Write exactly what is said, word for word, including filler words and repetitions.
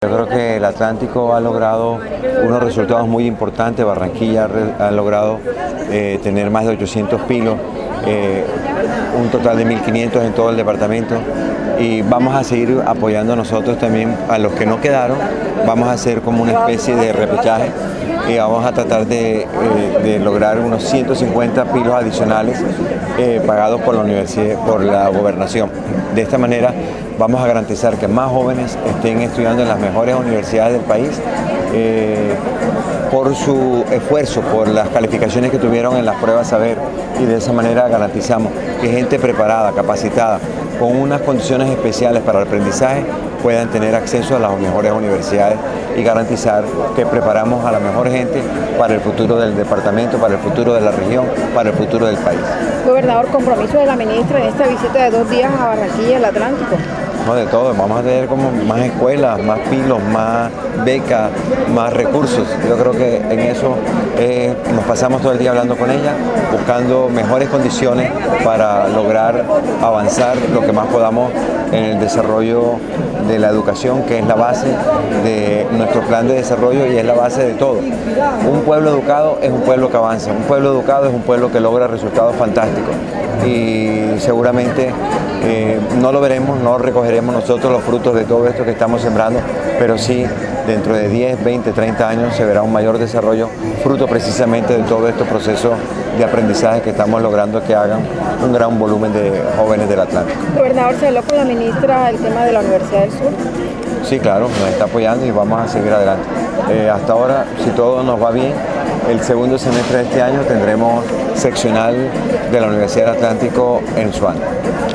Yo creo que el Atlántico ha logrado unos resultados muy importantes. Barranquilla ha logrado eh, tener más de ochocientos pilos, eh, un total de mil quinientos en todo el departamento, y vamos a seguir apoyando nosotros también a los que no quedaron. Vamos a hacer como una especie de repechaje y vamos a tratar de, eh, de lograr unos ciento cincuenta pilos adicionales eh, pagados por la universidad, por la gobernación. De esta manera vamos a garantizar que más jóvenes estén estudiando en las mejores universidades del país eh, por su esfuerzo, por las calificaciones que tuvieron en las pruebas saber, y de esa manera garantizamos que gente preparada, capacitada, con unas condiciones especiales para el aprendizaje puedan tener acceso a las mejores universidades y garantizar que preparamos a la mejor gente para el futuro del departamento, para el futuro de la región, para el futuro del país. Gobernador, compromiso de la ministra en esta visita de dos días a Barranquilla y el Atlántico. No, de todo, vamos a tener como más escuelas, más pilos, más becas, más recursos. Yo creo que en eso eh, nos pasamos todo el día hablando con ella, buscando mejores condiciones para lograr avanzar lo que más podamos en el desarrollo de la educación, que es la base de nuestro plan de desarrollo y es la base de todo. Un pueblo educado es un pueblo que avanza, un pueblo educado es un pueblo que logra resultados fantásticos, y seguramente eh, no lo veremos, no recogeremos nosotros los frutos de todo esto que estamos sembrando, pero sí dentro de diez, veinte, treinta años se verá un mayor desarrollo, fruto precisamente de todos estos procesos de aprendizaje que estamos logrando que hagan un gran volumen de jóvenes del Atlántico. Gobernador, ¿se habló con la ministra el tema de la Universidad del Sur? Sí, claro, nos está apoyando y vamos a seguir adelante. Eh, hasta ahora, si todo nos va bien, el segundo semestre de este año tendremos seccional de la Universidad del Atlántico en Suana.